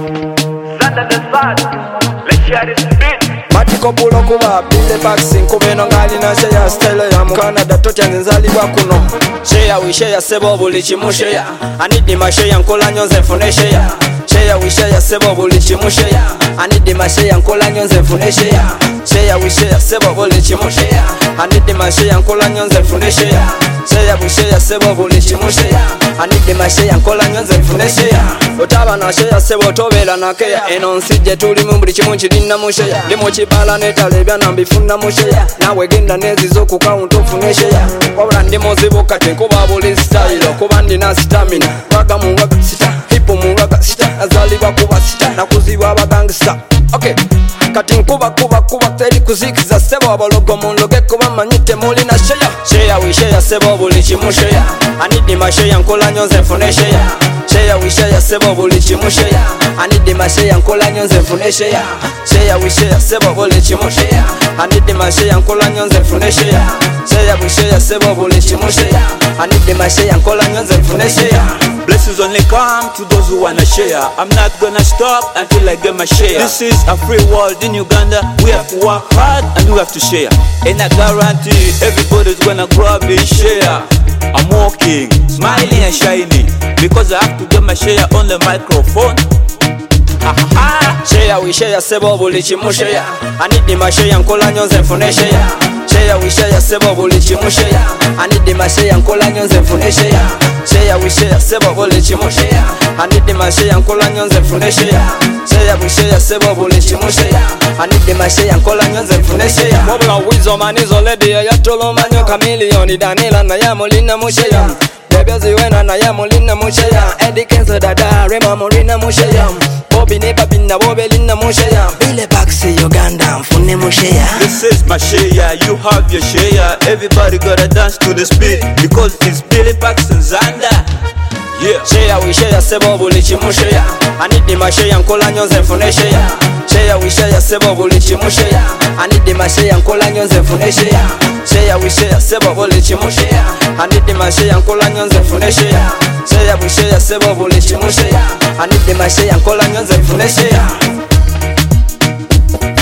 Thunder the sun, let's share this beat. Matiko pulo kuba bile vaccine kubeno ngali na share style ya mu Canada totya nzalibwa kuno. Share we share sebo buli chimu share. I need my share nkola nyonze mfune share. Share we share sebo buli chimu share. I need my share nkola nyonze mfune share. Share we share sebo buli chimu share. I need my share nkola nyonze mfune share. Share we share sebo buli chimu share. I need my share nkola nyonze mfune share. Otaba na share sebo tobela na kea. Eno nsije tuli mu buli chimu chilina mu share. Ndimo chibala netalebya nambifuna mu share. Nawe genda nezizo ku count ofune share. Wabula ndimo zibuka tenkuba buli style. Kuba ndina stamina waga mu waga sita. Hipo mu waga sita. Azalibwa kuba sita na kuziba abagangsta. Okay, kati nkuba teri kuzikiza sebo abalogo munloge kuba manyite muli na share. Share we share sebo buli chimu share. I need my share nkola nyonze mfune share. Share we share sebo buli chimu share. I need my share nkola nyonze mfune share. Share we share sebo buli chimu share. I need my share nkola nyonze mfune share. Share we share sebo buli chimu share. I need my share nkola nyonze mfune share. Blessings only come to those who wanna share. I'm not gonna stop until I get my share. This is a free world in Uganda. We have to work hard and we have to share. And I guarantee everybody's gonna grab a share. I'm walking, smiling and shining because I have to get my share on the microphone. Share we share sebo buli chimu share. I need my share nkola nyonze mfune share. Share we share sebo buli chimu share. I need my share nkola nyonze mfune share. Share we share sebo buli chimu share. I need my share nkola nyonze mfune share. Share we share sebo buli chimu share. I need my share nkola nyonze mfune share. Wabula wizo manizo lady ya tolo manyo kamilioni Danila na ya molina mu share. Bebezi wena na ya molina mu share. Eddie Kenzo dada Rema molina mu share. Bobi neba binna bobelina mu share. Bile Baxi Uganda mfune mu share. This is my share, you have your share. Everybody gotta dance to this beat because it's Billy Paxton Zanda. Yeah. Share we share sebo buli chimu share. I need my share nkola nyonze mfune share. Share we share sebo buli chimu share. I need my share nkola nyonze mfune share. Share we share sebo buli chimu share. I need my share nkola nyonze mfune share. Share we share sebo buli chimu share. I need my share nkola nyonze mfune share.